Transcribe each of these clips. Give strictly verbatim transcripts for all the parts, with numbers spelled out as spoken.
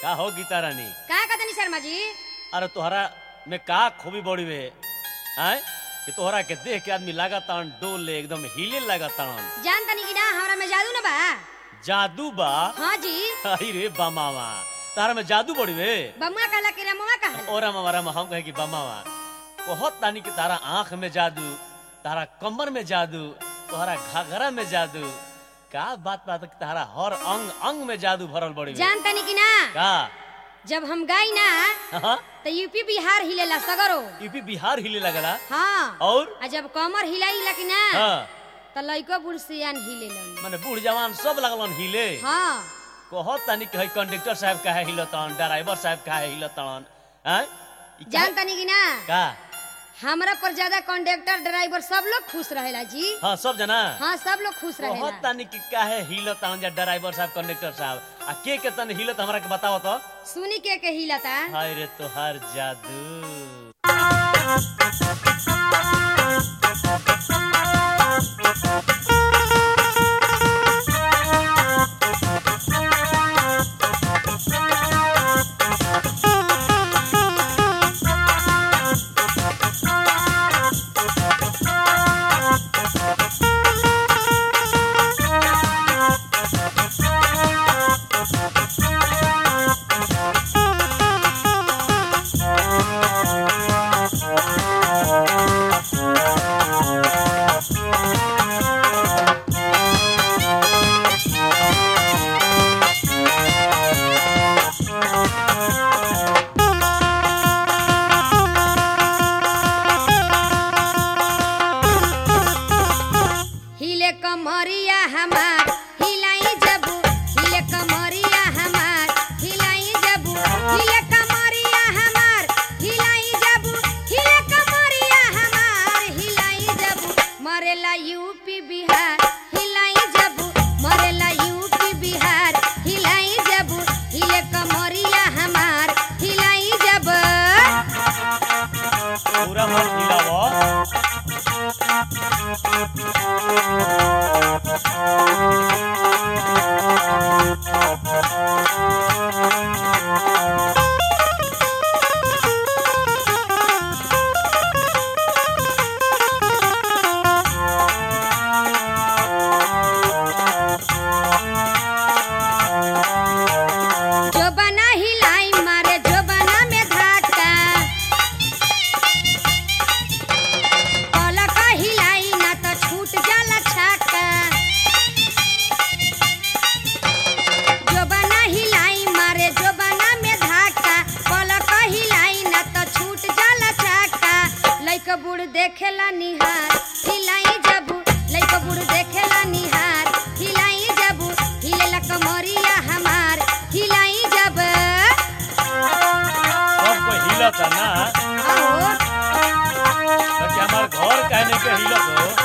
का हो गीता रानी का कहतनी शर्मा जी? अरे तोहरा में का खूबी बड़ी वे आए कि तोहरा के देख के आदमी लगातार डोले एकदम हिले लगातार। जान तनी कि ना हमरा में जादू ना बा? जादू बा? हाँ जी। अरे रे बमावा तारा में जादू बड़ी वे। बमुआ कहला कि रमुआ कहला? और हम हम हम कहे कि बमावा बहुत तानी कि तारा आंख में जादू, तारा कमर में जादू, तोहरा घाघरा में जादू, का बात बात तारा हर अंग अंग में जादू भरल बड़ी वे। जान तनी कि ना? का जब हम गाई ना हाँ तो यूपी बिहार हिलेला सगरो। यूपी बिहार हिले लगला। हाँ और आ जब कमर हिलाइला कि ना हाँ तो लइको बूढ़ सियान हिलेलन। माने बूढ़ जवान सब लगलन हिले। हाँ कहत तानी कि कंडक्टर साहब काहे हिलतन, ड्राइवर साहब काहे हिलतन हैं? जान तनी कि ना? का हमरा पर ज्यादा कंडक्टर ड्राइवर सब लोग खुश रहेला जी। हाँ सब जना हाँ सब लोग खुश रहेला। कहत तानी कि काहे हिलतन जा ड्राइवर साहब कंडक्टर साहब आ के के तन हिलत हमरा के बताओ तो। सुनी के के हिलता? हाय रे तोहार जादू। कमरिया हमार हिलाई जबू, हिले कमरिया हमार हिलाई जबू, हिले कमरिया हमार हिलाई जबू, हिले कमरिया हमार हिलाई जबू, मरेला यूपी बिहार हिलाई जबू, मरेला यूपी बिहार हिलाई जबू, हिले कमरिया हमार हिलाई जबू। पूरा मन हिलावो। जो बना हिलाई मारे जो बना में धाका, पलक हिलाई ना तो छूट जाला छक्का। जो बना हिलाई मारे जो बना में धाका, पलक हिलाई ना तो छूट जाला छक्का। लइक बूढ़ देखेला निहार हिलाई जबू, लइक बूढ़ देखेला निहार हिलाई जबू, हिलेला कमरिया हमार हिलाई जब। सब कोई हिलत है ना? आओ बाकी हमार घर कहने के हिलत हो।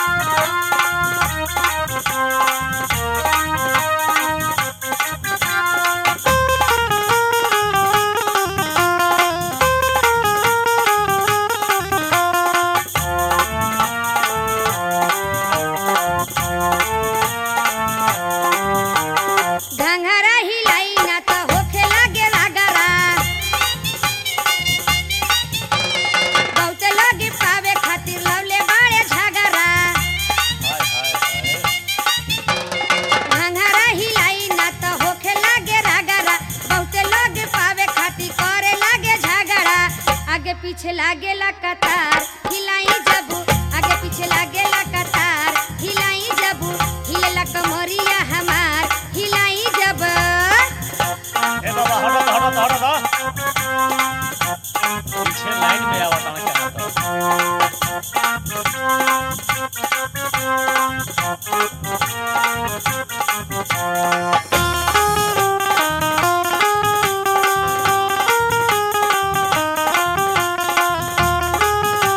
घंघरा हिलाई ना तो होखे लागे रगरा, बहुत लोग पावे खातिर लवले बाड़े झगड़ा। हाय हाय हाय घंघरा हिलाई ना तो होखे लागे रगरा, बहुत लोग पावे खातिर करे लागे झगड़ा। आगे पीछे लागे ला कतार हिलाई जबू, आगे पीछे लागे ला कतार हिलाई जबू, हिलेला कमरिया हमार हिलाई जब। ए बाबा हटो हटो हटो पीछे लाइन में आवत है क्या तो।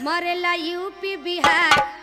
मरेला यूपी बिहार